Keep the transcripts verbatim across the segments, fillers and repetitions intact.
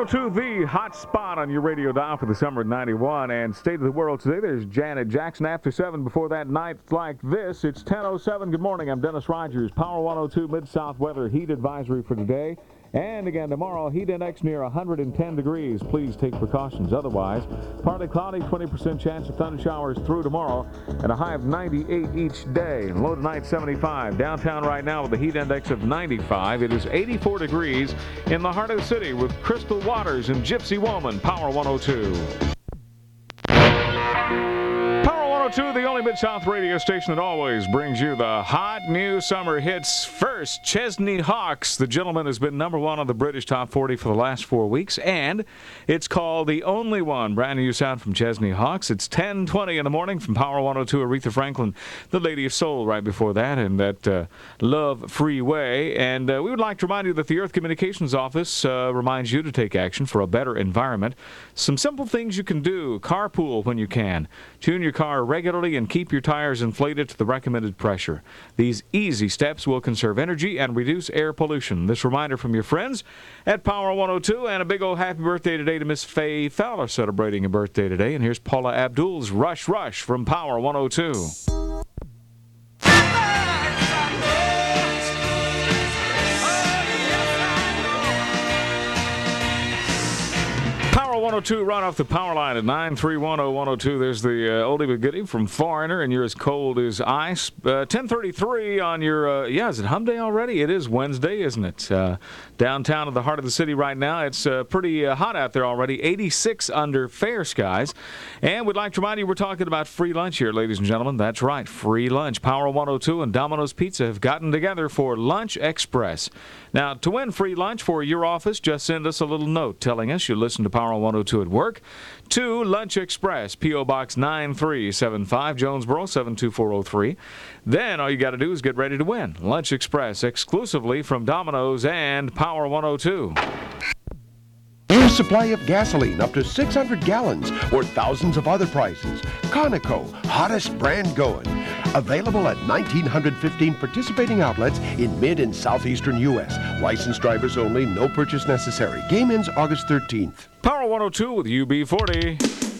two, the hot spot on your radio dial for the summer of ninety-one. And State of the World today, there's Janet Jackson after seven. Before that, nights like this. It's ten oh seven. Good morning. I'm Dennis Rogers. Power one oh two Mid-South weather heat advisory for today. And again, tomorrow, heat index near one hundred ten degrees. Please take precautions. Otherwise, partly cloudy, twenty percent chance of thunder showers through tomorrow, and a high of ninety-eight each day. Low tonight, seventy-five. Downtown right now with a heat index of ninety-five. It is eighty-four degrees in the heart of the city with Crystal Waters and Gypsy Woman. Power one oh two. To the only Mid-South radio station that always brings you the hot new summer hits. First, Chesney Hawkes. The gentleman has been number one on the British Top forty for the last four weeks, and it's called The Only One. Brand new sound from Chesney Hawkes. It's ten twenty in the morning from Power one oh two. Aretha Franklin, the Lady of Soul, right before that, and that uh, Love Freeway. And uh, we would like to remind you that the Earth Communications Office uh, reminds you to take action for a better environment. Some simple things you can do. Carpool when you can. Tune your car regularly and keep your tires inflated to the recommended pressure. These easy steps will conserve energy and reduce air pollution. This reminder from your friends at Power one oh two, and a big old happy birthday today to Miss Faye Fowler, celebrating a birthday today. And here's Paula Abdul's Rush Rush from Power one oh two. one oh two right off the power line at nine three one oh one oh two. There's the uh, oldie but goodie from Foreigner, and you're as cold as ice. Uh, ten thirty-three on your, uh, yeah, is it Hump Day already? It is Wednesday, isn't it? Uh, downtown at the heart of the city right now, it's uh, pretty uh, hot out there already. eighty-six under fair skies. And we'd like to remind you we're talking about free lunch here, ladies and gentlemen. That's right, free lunch. Power one oh two and Domino's Pizza have gotten together for Lunch Express. Now, to win free lunch for your office, just send us a little note telling us you listen to Power one oh two at work to Lunch Express, P O. Box nine three seven five, Jonesboro seven two four oh three. Then all you got to do is get ready to win. Lunch Express exclusively from Domino's and Power one oh two. New supply of gasoline up to six hundred gallons or thousands of other prices. Conoco, hottest brand going. Available at one thousand nine hundred fifteen participating outlets in mid and southeastern U S. Licensed drivers only, no purchase necessary. Game ends August thirteenth. Power one oh two with U B forty.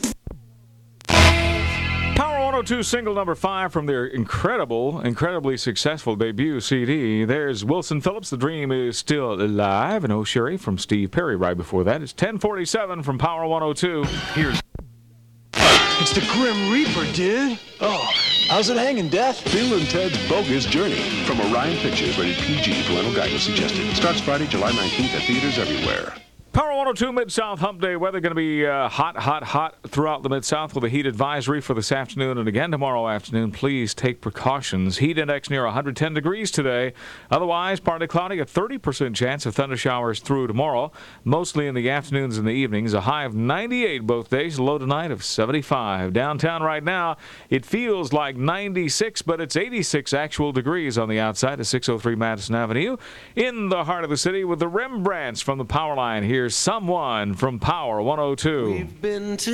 Power one oh two single number five from their incredible, incredibly successful debut C D. There's Wilson Phillips, The Dream Is Still Alive, and Oh Sherry from Steve Perry right before that. It's ten forty-seven from Power one oh two. Here's... It's the Grim Reaper, dude. Oh, how's it hanging, Death? Bill and Ted's Bogus Journey from Orion Pictures, rated P G, parental guidance suggested. Starts Friday, July nineteenth at theaters everywhere. Power one oh two Mid-South Hump Day weather going to be uh, hot, hot, hot throughout the Mid-South with a heat advisory for this afternoon and again tomorrow afternoon. Please take precautions. Heat index near one hundred ten degrees today. Otherwise, partly cloudy, a thirty percent chance of thunder showers through tomorrow, mostly in the afternoons and the evenings. A high of ninety-eight both days, low tonight of seventy-five. Downtown right now, it feels like ninety-six, but it's eighty-six actual degrees on the outside of six oh three Madison Avenue in the heart of the city with the Rembrandts from the power line. Here's Someone from Power one oh two. We've been to...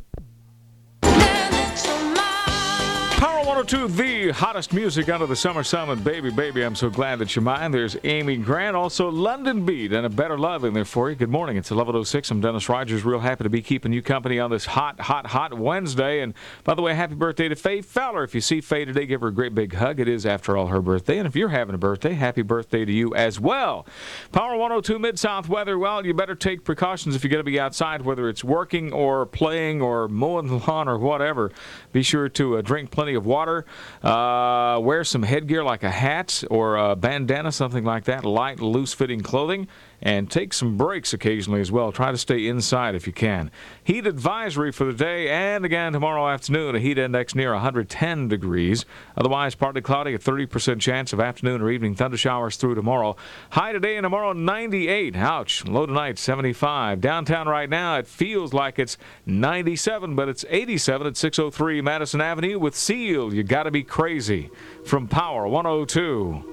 Power one oh two, the hottest music under the summer sun with Baby Baby. I'm so glad that you're mine. There's Amy Grant, also London Beat, and A Better Love in there for you. Good morning. It's eleven oh six. I'm Dennis Rogers. Real happy to be keeping you company on this hot, hot, hot Wednesday. And by the way, happy birthday to Faye Fowler. If you see Faye today, give her a great big hug. It is, after all, her birthday. And if you're having a birthday, happy birthday to you as well. Power one oh two Mid-South weather. Well, you better take precautions if you're going to be outside, whether it's working or playing or mowing the lawn or whatever. Be sure to uh, drink plenty of water. Uh, wear some headgear like a hat or a bandana, something like that. Light, loose-fitting clothing. And take some breaks occasionally as well. Try to stay inside if you can. Heat advisory for the day and again tomorrow afternoon. A heat index near one hundred ten degrees. Otherwise, partly cloudy, a thirty percent chance of afternoon or evening thunder showers through tomorrow. High today and tomorrow, ninety-eight. Ouch. Low tonight, seventy-five. Downtown right now, it feels like it's ninety-seven, but it's eighty-seven at six oh three Madison Avenue with Seal. You gotta be crazy. From Power one oh two.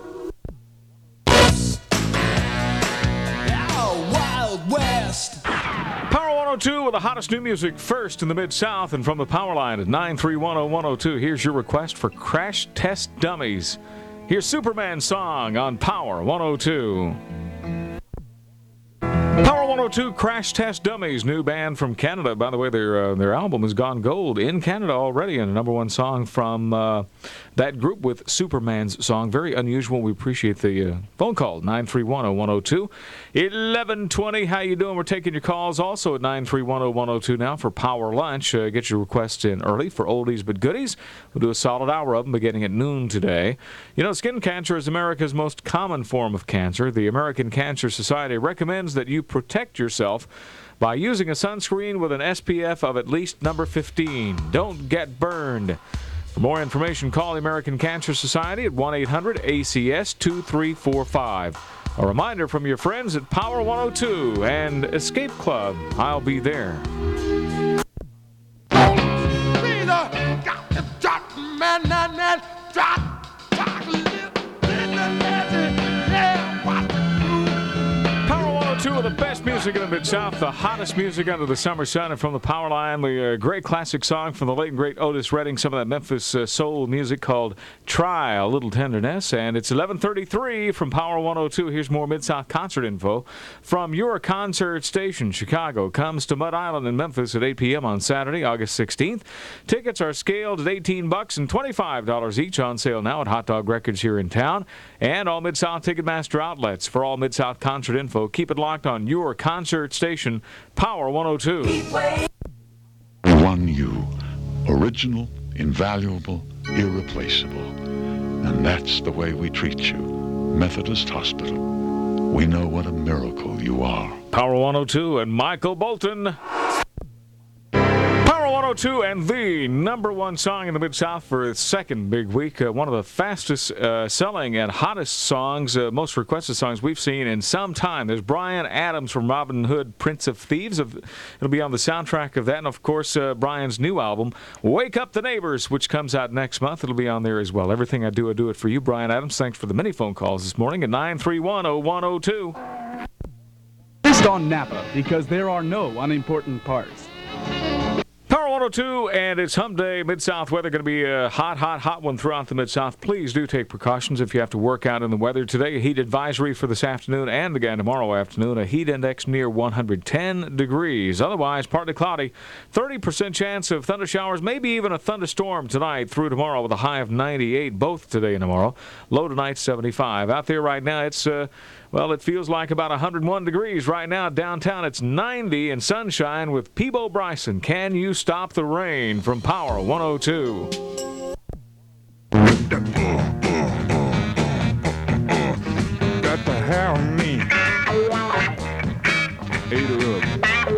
West. Power one oh two with the hottest new music first in the Mid-South and from the power line at nine three one oh one oh two. Here's your request for Crash Test Dummies. Here's Superman's song on Power one oh two. Power one oh two Crash Test Dummies, new band from Canada. By the way, their uh, their album has gone gold in Canada already, and a number one song from uh, that group with Superman's song. Very unusual. We appreciate the uh, phone call, nine three one oh one oh two. eleven twenty, how you doing? We're taking your calls also at nine three one oh one oh two now for Power Lunch. Uh, get your requests in early for oldies but goodies. We'll do a solid hour of them beginning at noon today. You know, skin cancer is America's most common form of cancer. The American Cancer Society recommends that you protect yourself by using a sunscreen with an S P F of at least number fifteen. Don't get burned. For more information, call the American Cancer Society at one eight hundred A C S two three four five. A reminder from your friends at Power one oh two and Escape Club. I'll be there. Two of the best music in the Mid-South, the hottest music under the summer sun, and from the Power Line, the uh, great classic song from the late and great Otis Redding, some of that Memphis uh, soul music called Try a Little Tenderness. And it's eleven thirty-three from Power one oh two. Here's more Mid-South concert info from your concert station. Chicago comes to Mud Island in Memphis at eight p.m. on Saturday, August sixteenth. Tickets are scaled at eighteen bucks and twenty-five dollars each, on sale now at Hot Dog Records here in town and all Mid-South Ticketmaster outlets. For all Mid-South concert info, keep it locked on your concert station, Power one oh two. One you, original, invaluable, irreplaceable. And that's the way we treat you. Methodist Hospital. We know what a miracle you are. Power one oh two and Michael Bolton. Power one oh two and the number one song in the Mid-South for its second big week. Uh, one of the fastest uh, selling and hottest songs, uh, most requested songs we've seen in some time. There's Bryan Adams from Robin Hood, Prince of Thieves. It'll be on the soundtrack of that. And, of course, uh, Bryan's new album, Wake Up the Neighbors, which comes out next month. It'll be on there as well. Everything I Do, I Do It For You. Bryan Adams, thanks for the many phone calls this morning at nine three one oh one oh two. Based on Napa, because there are no unimportant parts. Power one oh two, and it's Hump Day. Mid-South weather going to be a hot, hot, hot one throughout the Mid-South. Please do take precautions if you have to work out in the weather. Today, a heat advisory for this afternoon and again tomorrow afternoon. A heat index near one hundred ten degrees. Otherwise, partly cloudy. thirty percent chance of thunder showers, maybe even a thunderstorm tonight through tomorrow with a high of ninety-eight, both today and tomorrow. Low tonight, seventy-five. Out there right now, it's... Uh, Well, it feels like about one hundred one degrees right now. Downtown, it's ninety and sunshine with Peebo Bryson. Can You Stop the Rain from Power one oh two. Got the hair on me. Ate her up.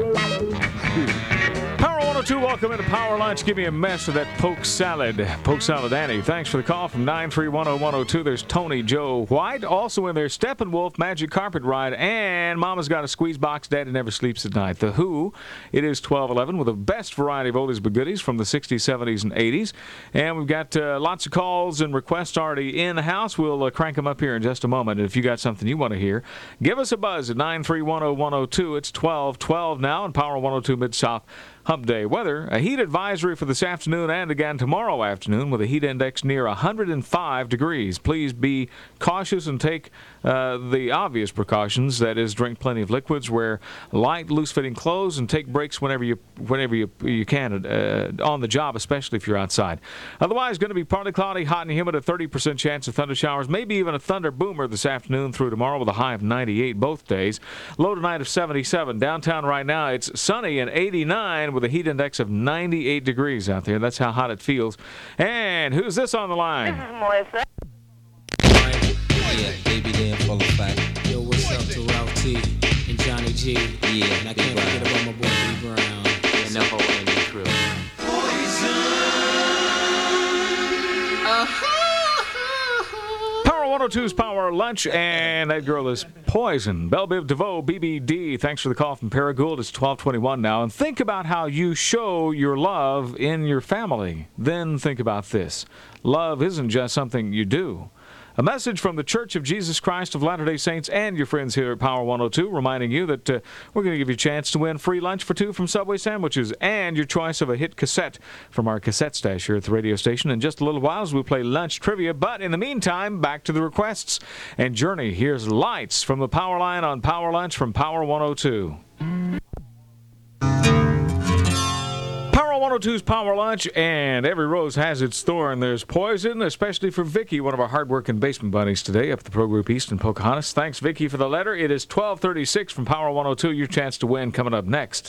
Power one oh two, welcome into Power Lunch. Give me a mess of that poke salad. Poke salad Annie. Thanks for the call from nine three one oh one oh two. There's Tony Joe White. Also in there, Steppenwolf, Magic Carpet Ride, and Mama's Got a Squeeze Box. Daddy Never Sleeps at Night. The Who. It is twelve eleven with the best variety of oldies but goodies from the sixties, seventies, and eighties. And we've got uh, lots of calls and requests already in the house. We'll uh, crank them up here in just a moment. And if you got something you want to hear, give us a buzz at nine three one oh one oh two. It's twelve twelve now on Power one oh two Mid-South. Hump Day weather, a heat advisory for this afternoon and again tomorrow afternoon with a heat index near one hundred five degrees. Please be cautious and take uh, the obvious precautions. That is, drink plenty of liquids, wear light, loose-fitting clothes, and take breaks whenever you whenever you, you can uh, on the job, especially if you're outside. Otherwise, going to be partly cloudy, hot and humid, a thirty percent chance of thunder showers, maybe even a thunder boomer this afternoon through tomorrow with a high of ninety-eight both days. Low tonight of seventy-seven. Downtown right now, it's sunny and eighty-nine with a heat index of ninety-eight degrees out there. That's how hot it feels. And who's this on the line? This is Melissa. Yeah, baby, damn full of fact. Yo, what's up to Ralph T and Johnny G? Yeah, and I can't forget about my boy B Brown and the whole Andy crew. Power one oh two's Power Lunch, and that girl is Poison. Belle Biv DeVoe, B B D. Thanks for the call from Paragould. It's twelve twenty-one now. And think about how you show your love in your family. Then think about this. Love isn't just something you do. A message from the Church of Jesus Christ of Latter-day Saints and your friends here at Power one oh two, reminding you that uh, we're going to give you a chance to win free lunch for two from Subway Sandwiches and your choice of a hit cassette from our cassette stash here at the radio station in just a little while as we play lunch trivia. But in the meantime, back to the requests. And Journey, here's Lights from the Power Line on Power Lunch from Power one oh two. Power one oh two's Power Lunch, and every rose has its thorn. There's poison, especially for Vicky, one of our hard-working basement bunnies today up at the Pro Group East in Pocahontas. Thanks, Vicky, for the letter. It is twelve thirty-six from Power one oh two. Your chance to win coming up next.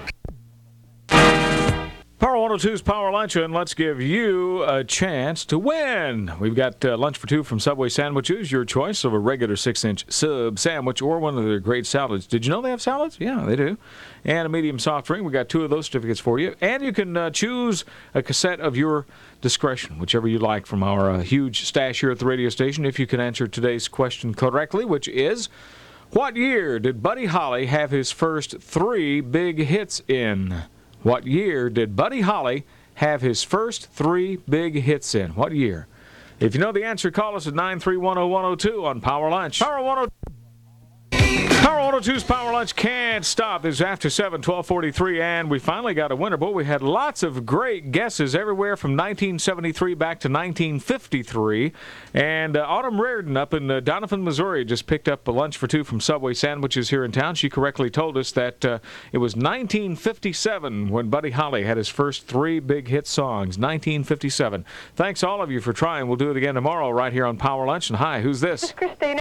Power one oh two's Power Lunch, and let's give you a chance to win. We've got uh, lunch for two from Subway Sandwiches, your choice of a regular six-inch sub sandwich or one of their great salads. Did you know they have salads? Yeah, they do. And a medium soft drink. We got two of those certificates for you. And you can uh, choose a cassette of your discretion, whichever you like, from our uh, huge stash here at the radio station, if you can answer today's question correctly, which is, what year did Buddy Holly have his first three big hits in? What year did Buddy Holly have his first three big hits in? What year? If you know the answer, call us at nine three one oh one oh two on Power Lunch. Power one oh two. Power one oh two's Power Lunch can't stop. It's after seven, twelve forty-three, and we finally got a winner. Boy, we had lots of great guesses everywhere from nineteen seventy-three back to nineteen fifty-three. And uh, Autumn Reardon up in uh, Donovan, Missouri, just picked up a lunch for two from Subway Sandwiches here in town. She correctly told us that uh, it was nineteen fifty-seven when Buddy Holly had his first three big hit songs. nineteen fifty-seven. Thanks all of you for trying. We'll do it again tomorrow right here on Power Lunch. And hi, who's this? This is Christina.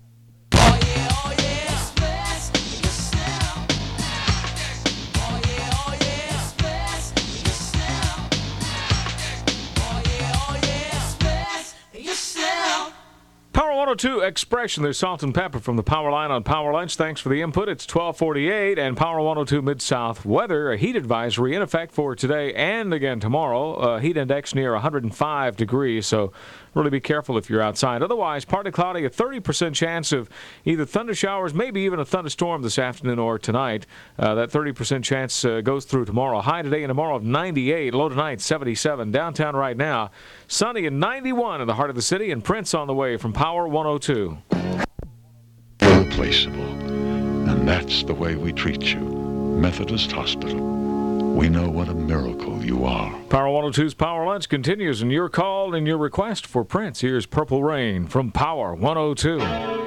Power one oh two Expression. There's Salt and Pepper from the Power Line on Power Lunch. Thanks for the input. It's twelve forty-eight, and Power one oh two Mid-South weather, a heat advisory in effect for today and again tomorrow. Uh, heat index near one hundred five degrees, so really be careful if you're outside. Otherwise, partly cloudy, a thirty percent chance of either thunder showers, maybe even a thunderstorm this afternoon or tonight. Uh, that thirty percent chance uh, goes through tomorrow. High today and tomorrow of ninety-eight, low tonight seventy-seven. Downtown right now, sunny and ninety-one in the heart of the city, and Prince on the way from Power one oh two. Irreplaceable. And that's the way we treat you. Methodist Hospital. We know what a miracle you are. Power one oh two's Power Lunch continues, and your call and your request for Prince. Here's Purple Rain from Power one oh two.